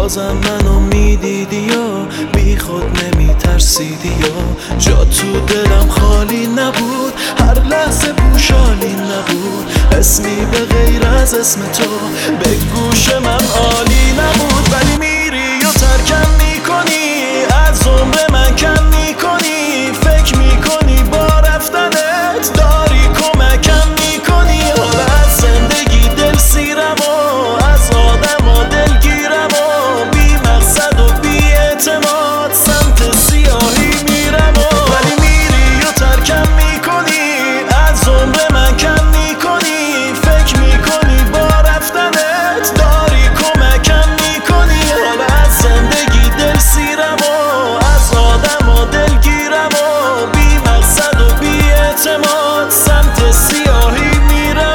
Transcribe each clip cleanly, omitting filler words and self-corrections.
بازم منو میدیدی یا بی خود نمیترسیدی یا جا تو دلم خالی نبود، هر لحظه پوشالی نبود، اسمی به غیر از اسم تو به گوش من عالی نبود. ولی میری و ترکم میکنی، از عمر من کم میکنی، فکر میکنی با رفتنت داری کمکم میکنی. حالا از زندگی دل سیرم و از آدم ها دلگیرم و بی مقصد و بی اعتماد سمت سیاهی میرم ولی میری و ترکم میکنی، از عمر من کم میکنی، فکر میکنی با رفتنت داری کمکم میکنی. حالا از زندگی دل سیرم و از آدم ها دلگیرم و بی مقصد و بی اعتماد سمت سیاهی میرم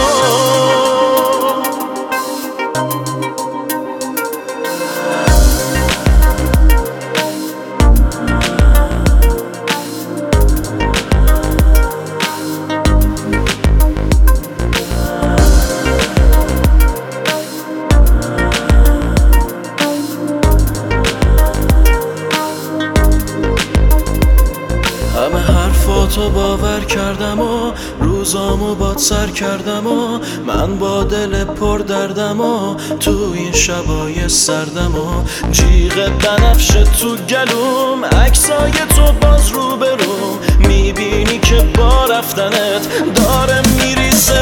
همه حرفاتو باور کردم و روزامو باد سر کردم و من با دل پر دردم و تو این شبای سردم و جیغ بنفش تو گلوم، عکسای تو باز رو بروم، میبینی که با رفتنت داره میریزه